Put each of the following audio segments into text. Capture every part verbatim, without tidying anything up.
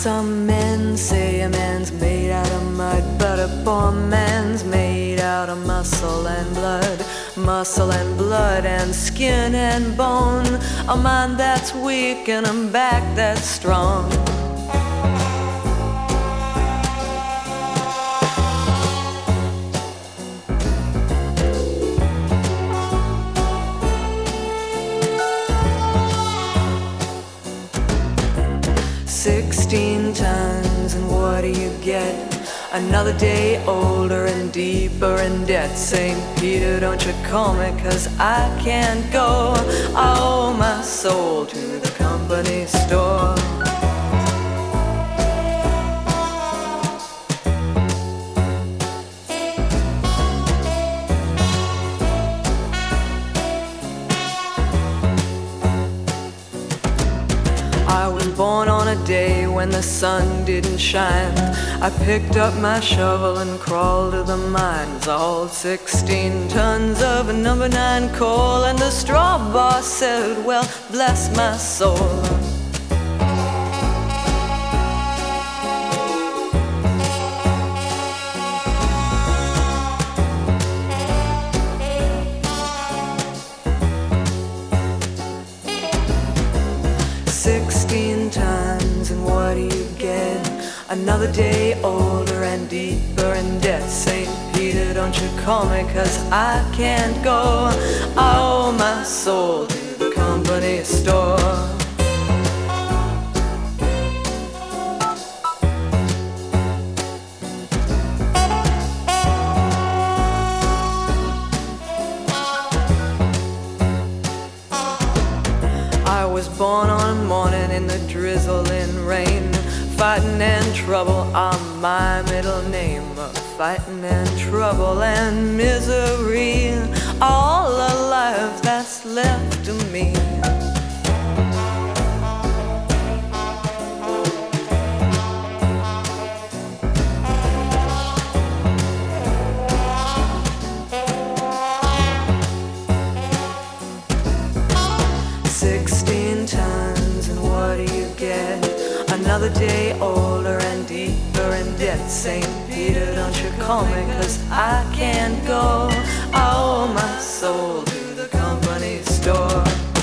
Some men say a man's made out of mud, but a poor man's made out of muscle and blood. Muscle and blood and skin and bone. A mind that's weak and a back that's strong. Sixteen tons, and what do you get? Another day older and deeper in debt. Saint Peter, don't you call me, 'cause I can't go. I owe my soul to the company store. I was born on a day when the sun didn't shine. I picked up my shovel and crawled to the mines. I hauled sixteen tons of number nine coal, and the straw boss said, well, bless my soul. Sixteen tons, and what do you get? Another day older and deeper in debt. Saint Peter, don't you call me, 'cause I can't go. I owe my soul to the company store. I was born on a morning in the drizzling rain. Fighting and trouble are my middle name. Fighting and trouble and misery, all the life that's left to me. Sixteen tons, and what do you get? Another day older and deeper in debt. Saint Peter, don't you call me, 'cause I can't go. I owe my soul to the company store.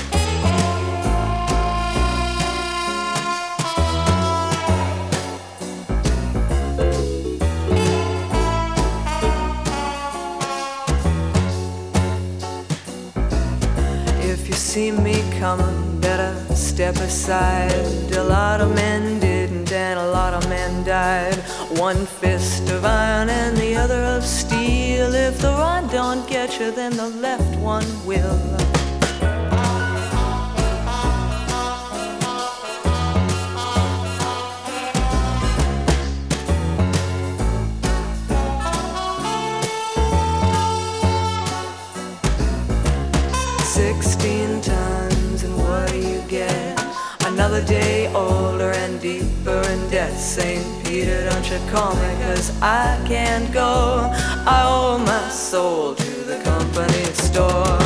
If you see me coming, better step aside. A lot of men didn't, and a lot of men died. One fist of iron and the other of steel. If the right don't get you, then the left one will. Sixteen tons, and what do you get? Another day older and deeper in debt. Saint Peter, don't you call me, 'cause I can't go. I owe my soul to the company store.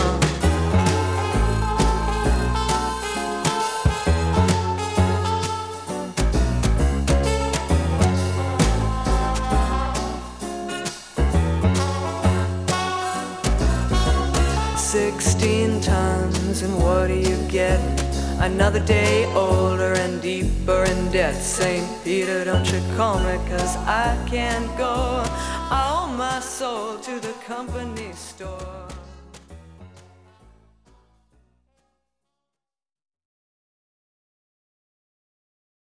Sixteen tons, and what do you get? Another day older and deeper in debt. Saint Peter, don't you call me, 'cause I can't go. I owe my soul to the company store.